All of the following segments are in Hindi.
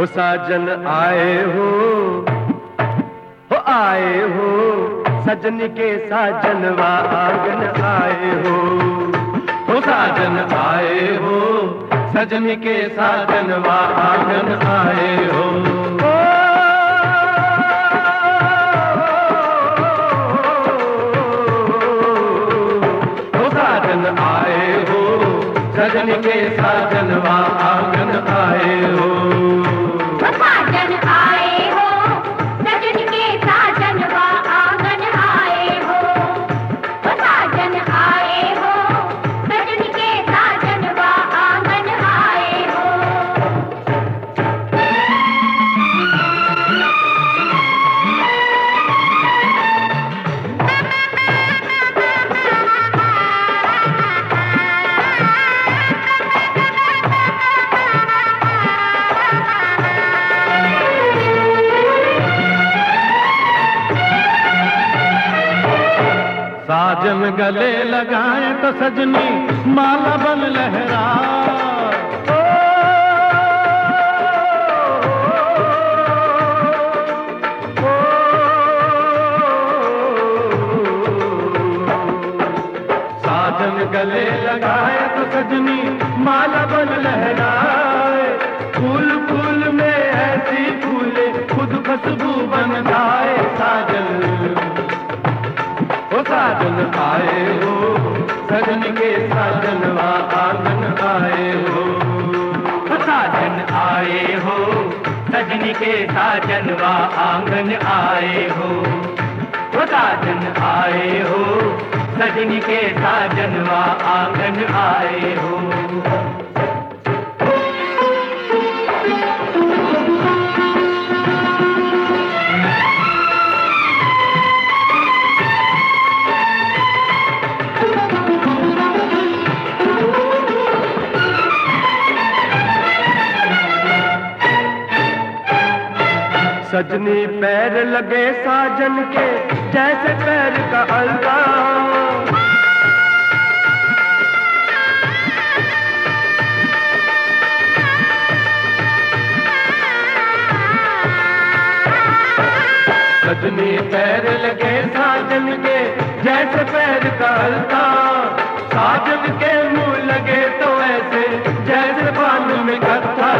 हो साजन आए हो आए हो, सजनी के साजनवा आंगन आए हो साजन आए हो, सजनी के साजनवा आंगन आए हो। साजन आए हो, सजनी के साजनवा आंगन आए हो। साजन आए हो, सजनी के साजनवा आंगन आए हो। साजन आए हो, सजनी के साजनवा आंगन आए हो। साजन गले लगाए तो सजनी माला बन लहरा। साजन गले लगाए तो सजनी माला बन लहराए। फूल फूल में ऐसी फूले खुद खुशबू बन जाए। साजन आए हो, सजन के साजनवा आंगन आए हो। साजन आए हो, सजनी के साजनवा आंगन आए हो। साजन आए हो, सजनी के साजनवा आंगन आए हो। सजनी पैर लगे साजन के जैसे पैर का अलता। सजनी पैर लगे साजन के जैसे पैर का अलता। साजन के मुंह लगे तो ऐसे जैसे बाल में कथा।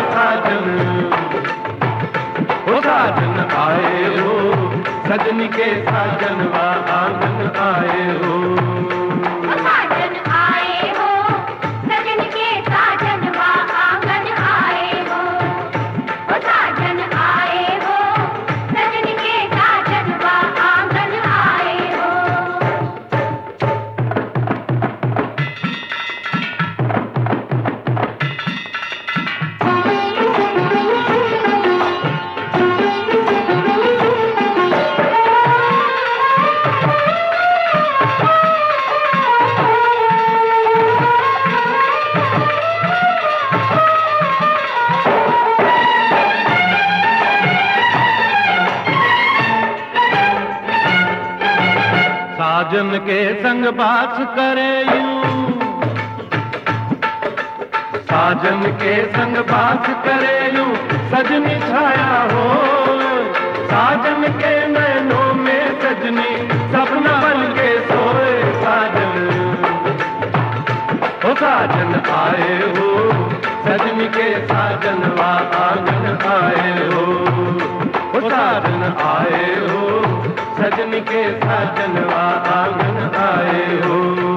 साजन आए हो, सजनी के साजनवा आंगन आए हो। साजन आए हो, सजनी के साजनवा आंगन आए हो। साजन आए हो, सजनी के साजनवा आंगन आए हो। साजन के संग बात करे यूं, साजन के संग बात करे यूं, सजनी छाया हो। साजन के नैनों में सजनी सपना बन के सोए। साजन आए हो, सजनी के साजनवा आंगन आए हो। साजन आए हो, सजनी के साजनवा आंगन आए हो।